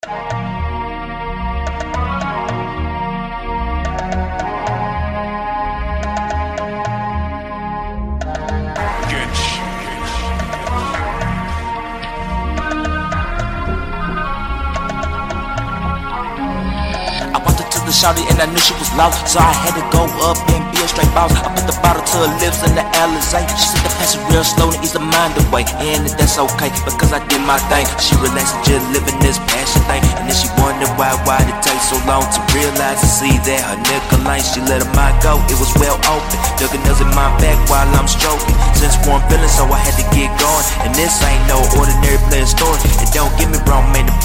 Shawty and I knew she was lost, so I had to go up and be a straight boss. I put the bottle to her lips and the Alizé. She said the pass it real slow and ease the mind away, and that's okay because I did my thing. She relaxed and just living this passion thing, and then she wondered why it take so long to realize and see that her nigga lane. She let her mind go, it was well open. Dug her nails in my back while I'm stroking. Since warm feeling, so I had to get going, and this ain't no ordinary player story. And don't get me wrong, man, the